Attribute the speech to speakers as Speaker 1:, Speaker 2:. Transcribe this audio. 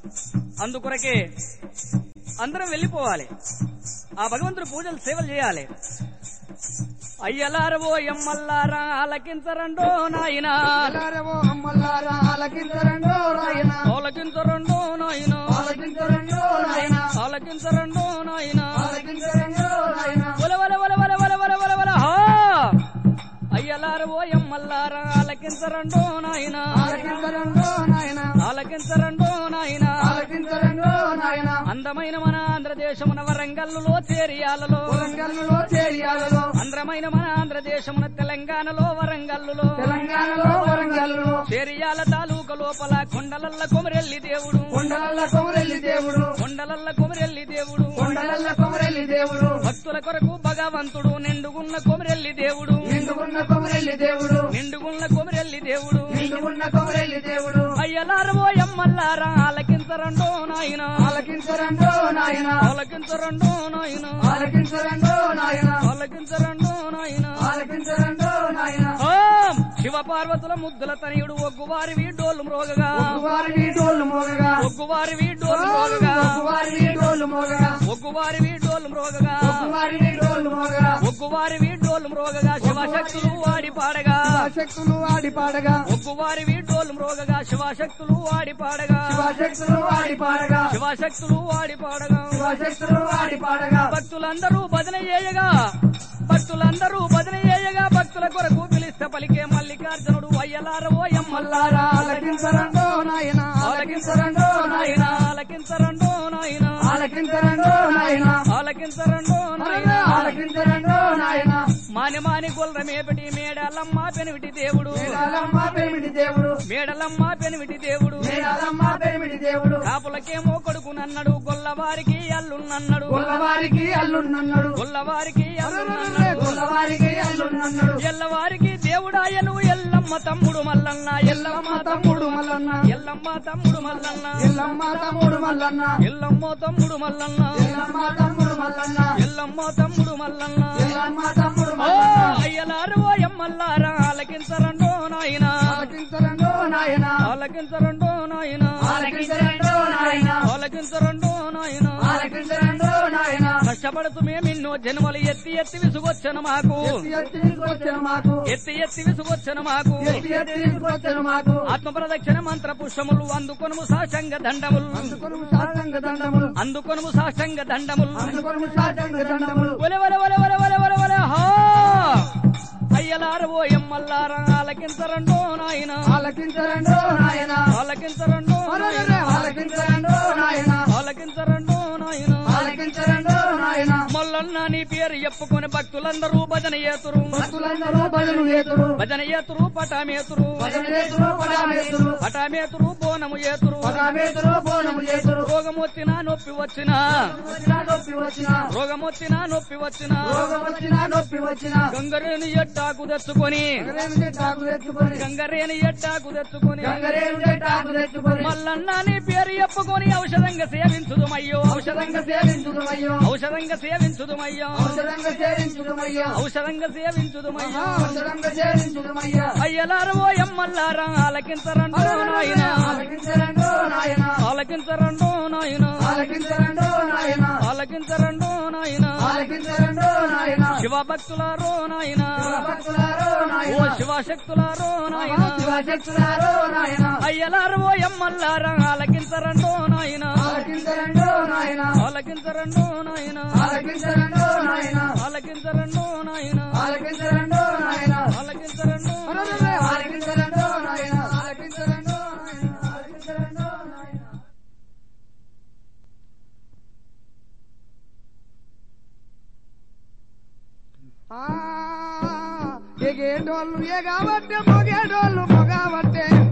Speaker 1: అందుకొరకే అందరం వెళ్ళిపోవాలి. ఆ భగవంతుడు పూజలు సేవలు చేయాలి. అయ్యలారవో ఎమ్మల్లారా ఆలకించరండో నాయనా,
Speaker 2: అయ్యలారవో అమ్మల్లారా ఆలకించరండో నాయనా,
Speaker 1: ఆలకించరండో నాయనా,
Speaker 2: ఆలకించరండో నాయనా,
Speaker 1: ఆలకించరండో నాయనా,
Speaker 2: ఆలకించరండో నాయనా.
Speaker 1: వల వల వల వల వల వల వల వల హా అయ్యలారవో ఎమ్మల్లారా ఆలకించరండో నాయనా,
Speaker 2: ఆలకించరండో నాయనా,
Speaker 1: ఆలకించరండో నాయనా,
Speaker 2: ఆలకించరండో నాయనా.
Speaker 1: అందమైన మన ఆంధ్రదేశమున వరంగల్లులో చేరియాలలో,
Speaker 2: వరంగల్లులో చేరియాలలో,
Speaker 1: అందమైన మన ఆంధ్రదేశమున తెలంగాణలో వరంగల్లులో,
Speaker 2: తెలంగాణలో వరంగల్లులో,
Speaker 1: చేరియాల తాలూక లోపల కొండలల్ల కొమరెల్లి దేవుడు,
Speaker 2: కొండలల్ల కొమరెల్లి దేవుడు,
Speaker 1: కొండలల్ల కొమరెల్లి దేవుడు,
Speaker 2: కొండలల్ల కొమరెల్లి దేవుడు,
Speaker 1: భక్తుల కొరకు భగవంతుడు నిండుగున్న కొమరెల్లి దేవుడు,
Speaker 2: నిండుకున్న కొమరెల్లి దేవుడు,
Speaker 1: నిండుగున్న కొమరెల్లి దేవుడు.
Speaker 2: నిండుకున్న కొమరెల్లి దేవుడు.
Speaker 1: అయ్యలారవో ఎమ్మల్లారా ఆలకించరండో నాయనా,
Speaker 2: ఆలకించరండో నాయనా,
Speaker 1: ఆలకించరండో నాయనా,
Speaker 2: ఆలకించరండో నాయనా,
Speaker 1: ఆలకించరండో నాయనా.
Speaker 2: ఆలకించరండో నాయనా.
Speaker 1: ఓం శివ పార్వతుల ముద్దుల తనయుడు ఒగ్గువారివి డోలు మ్రోగగా,
Speaker 2: ఒగ్గువారివి డోలు మోగగా,
Speaker 1: ఒగ్గువారివి డోలు మ్రోగగా,
Speaker 2: ఒగ్గువారివి డోలు మోగగా,
Speaker 1: ఒగ్గువారివి డోలు మ్రోగగా,
Speaker 2: ఒగ్గువారివి డోలు మోగగా,
Speaker 1: ఒగ్గువారివి డోలు మ్రోగగా, శివశక్తులు వాడి పాడగా,
Speaker 2: శక్తులు ఆడి పాడగా,
Speaker 1: ఒగ్గువారివి డోలు మ్రోగగా, శివశక్తులు వాడి పాడగా,
Speaker 2: శివశక్తులు ఆడి పాడగా,
Speaker 1: శివశక్తులు వాడి పాడగా.
Speaker 2: శివశక్తులు ఆడి పాడగా.
Speaker 1: భక్తులందరూ భజన చేయగా, భక్తులందరూ భజన చేయగా, భక్తుల కొరకు పిలిస్తే పలికే మల్లికార్జునుడు అయ్యలారవో ఎమ్మల్లారా
Speaker 2: ఆలకించరండో నాయనా, ఆలకించరండో నాయనా,
Speaker 1: ఆలకించరండో నాయనా,
Speaker 2: ఆలకించరండో నాయనా,
Speaker 1: ఆలకించరండో నాయనా.
Speaker 2: ఆలకించరండో నాయనా.
Speaker 1: మాని మాని గొల్రమేపటి మేడలమ్మ పెనివిటి దేవుడు,
Speaker 2: మేడాలమ్మ పెరిమిటి దేవుడు,
Speaker 1: మేడలమ్మ పెనివిటి దేవుడు.
Speaker 2: మేడాలమ్మ పెరిమిటి దేవుడు,
Speaker 1: కాపులకేమో కొడుకునన్నాడు, గొల్లవారికి అల్లున్నన్నాడు,
Speaker 2: గొల్లవారికి అల్లున్నన్నాడు,
Speaker 1: గొల్లవారికి అల్లున్నన్నాడు,
Speaker 2: గొల్లవారికి అల్లున్నన్నాడు.
Speaker 1: ఎల్లవారికి దేవుడాయను ఎల్లమ్మ తమ్ముడు మల్లన్న,
Speaker 2: ఎల్లమ్మ తమ్ముడు మల్లన్న,
Speaker 1: ఎల్లమ్మ తమ్ముడు మల్లన్న,
Speaker 2: ఎల్లమ్మ తమ్ముడు మల్లన్న,
Speaker 1: ఎల్లమ్మ తమ్ముడు మల్లన్న,
Speaker 2: ఎల్లమ్మ తమ్ముడు మల్లన్న,
Speaker 1: ఎల్లమ్మ తమ్ముడు మల్లన్న.
Speaker 2: ఎల్లమ్మ తమ్ముడు
Speaker 1: ఓ
Speaker 2: మల్లన్న.
Speaker 1: అయ్యలారవో ఎమ్మల్లారా ఆలకించరండో నాయనా,
Speaker 2: ఆలకించరండో నాయనా,
Speaker 1: ఆలకించరండో నాయనా,
Speaker 2: ఆలకించరండో నాయనా,
Speaker 1: ఆలకించరండో నాయనా.
Speaker 2: ఆలకించరండో నాయనా.
Speaker 1: కష్టపడుతూ మేమిన్నో జన్మలు ఎత్తి ఎత్తి విసుగొచ్చను మాకు,
Speaker 2: ఎత్తి ఎత్తి తీసుకొచ్చిన మాకు,
Speaker 1: ఎత్తి ఎత్తి విసుగొచ్చను మాకు.
Speaker 2: ఎత్తి ఎత్తి తీసుకొచ్చిన మాకు,
Speaker 1: ఆత్మ ప్రదక్షిణ మంత్ర పుష్పములు అందుకొనుము సాశంగ దండములు,
Speaker 2: అందుకొనుము సాష్టాంగ దండములు,
Speaker 1: అందుకొనుము సాశంగ దండములు.
Speaker 2: అందుకొనుము సాష్టాంగ దండములు.
Speaker 1: ఒలె ఒలె ఒలె ఒలె ఒలె ఒలె ఒలె హా అయ్యలారవో ఎమ్మల్లారా ఆలకించరండో నాయనా,
Speaker 2: ఆలకించరండో నాయనా,
Speaker 1: ఆలకించరండో
Speaker 2: అరెరెరె, ఆలకించరండో నాయనా,
Speaker 1: ఆలకించరండో నాయనా.
Speaker 2: ఆలకించరండో నాయనా.
Speaker 1: మల్లన్న నీ పేరు చెప్పుకొని భక్తులందరూ భజన ఏతురు,
Speaker 2: భక్తులందరూ భజను ఏతురు,
Speaker 1: భజన ఏతురు పటామేతురు,
Speaker 2: భజన ఏతురు, పటామేతురు,
Speaker 1: పటామేతురు బోనము ఏతురు.
Speaker 2: పటామేతురు, బోనము ఏతురు.
Speaker 1: రోగం వచ్చినా నొప్పి వచ్చినా,
Speaker 2: వచ్చినా నొప్పి వచ్చినా,
Speaker 1: రోగం వచ్చినా నొప్పి వచ్చినా,
Speaker 2: రోగం వచ్చినా నొప్పి వచ్చినా,
Speaker 1: గంగరేణి ఎట్టాకు తెచ్చుకొని,
Speaker 2: గంగరేణి టాకు తెచ్చుకొని,
Speaker 1: గంగరేణి ఎట్టాకు తెచ్చుకొని,
Speaker 2: గంగరేణి టాకు తెచ్చుకొని,
Speaker 1: మల్లన్న నీ పేరు చెప్పుకొని ఔషధంగా సేవించుదుమయ్యో,
Speaker 2: ఔషధంగా సేవించుదుమయ్యో,
Speaker 1: ఔషధంగా సేవించుదుమయ్యో,
Speaker 2: ఔషధంగా సేవించుదుమయ్యో,
Speaker 1: ఔషధంగా సేవించుదుమయ్యో.
Speaker 2: ఔషధంగా సేవించుదుమయ్యో.
Speaker 1: అయ్యలారవో ఎమ్మల్లారా ఆలకించరండో నాయనా,
Speaker 2: ఆలకించరండో నాయనా,
Speaker 1: ఆలకించరండో నాయనా,
Speaker 2: ఆలకించరండో నాయనా,
Speaker 1: ఆలకించరండో నాయనా.
Speaker 2: ఆలకించరండో నాయనా.
Speaker 1: శివభక్తులారో నాయనా,
Speaker 2: శివభక్తులారో
Speaker 1: ఓ
Speaker 2: నాయనా,
Speaker 1: శివశక్తులారో నాయనా.
Speaker 2: శివశక్తులారో నాయనా,
Speaker 1: అయ్యలారవో ఎమ్మల్లారా ఆలకించరండో నాయనా,
Speaker 2: ఆలకించరండో నాయనా,
Speaker 1: ఆలకించరండో నాయనా,
Speaker 2: ఆలకించరండో నాయనా,
Speaker 1: ఆలకించరండో నాయనా,
Speaker 2: ఆలకించరండో నాయనా,
Speaker 1: ఆలకించరండో
Speaker 2: అరెరెరె, ఆలకించరండో నాయనా, ఆలకించరండో నాయనా, ఆలకించరండో నాయనా. ఎగేటోళ్ళు ఎగబట్టే మొగేటోళ్ళు మొగబట్టే